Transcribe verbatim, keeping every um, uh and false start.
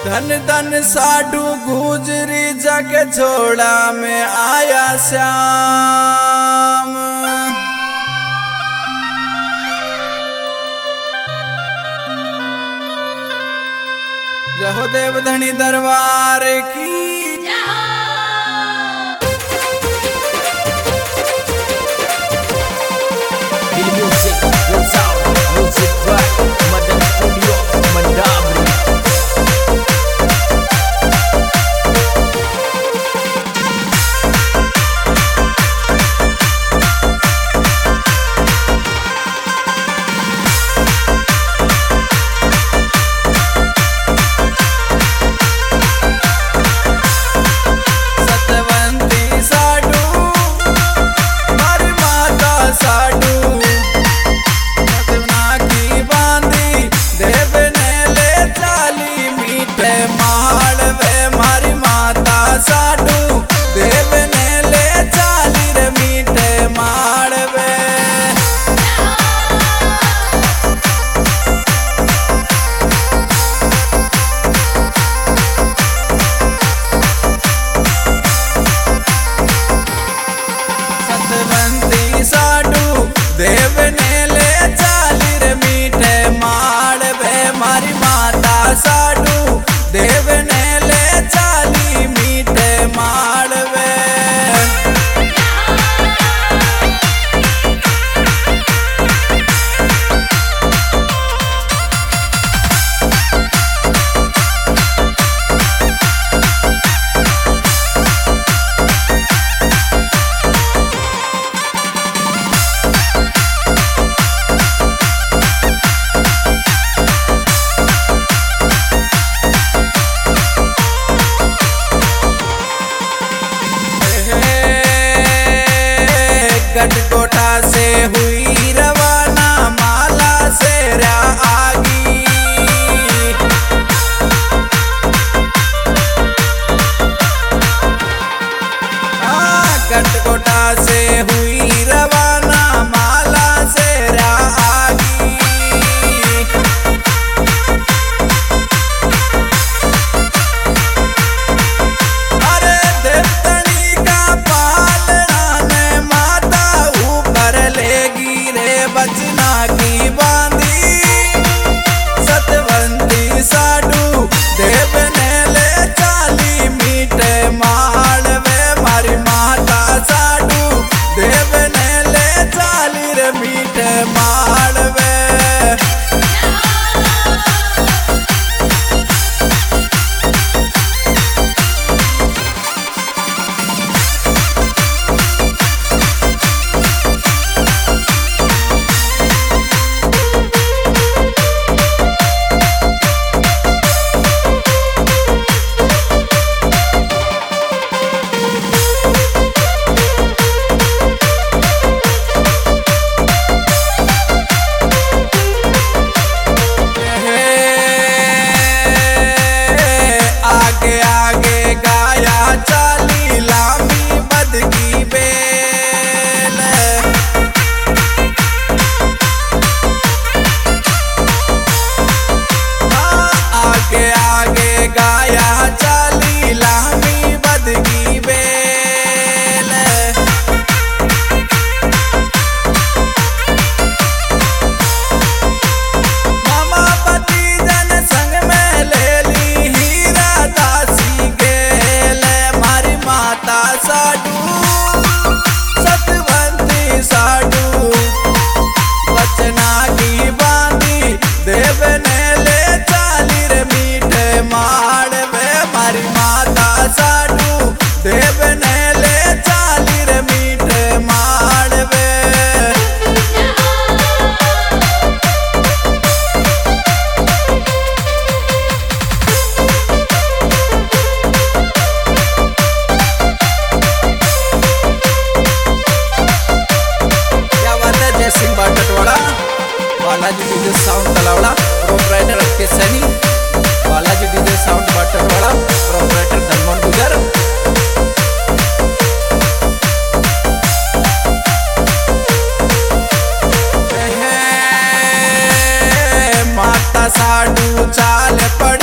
धन धन साधु गुजरी जग झोड़ा में आया श्याम। जहो देव धनी दरबार की Music, goes out, music right, Madan Studio, Mandabri. देव ने ले चाली रे मीठे माड़वे मारी माता साडू। देव ने ले चाली मीठे माड़वे। गटकोटा से हुई रवाना माला से रा आगी। हाँ गटकोटा से हुई रवाना माला से रा आगी। अरे देवतनी का पालना ने माता ऊपर लेगी रे बचना की बांधी। सतवंती साडू देव ने ले चाली मीठे माड़वे मारी माता साडू। देव ने ले चाली रे मीठे माड़वे। आगे आगे गाया चाली लामी बद की बेल। हाँ आगे आगे गाया चाली लामी बद की बेल। मामा पति जन संग में ले ली हीरा दासी गेल मारी माता साडू। सतवंती साडू बचना की बांधी। देव ने ले चाली रे मीठे माड़वे मारी माता साडू। देव ने ले चाली रे मीठे माड़वे। Singh Batwada Balaji DJ sound Talawada proprietor के सनी। Balaji DJ sound Batwada proprietor Dhanman Gujar. माता साडू चाल पड़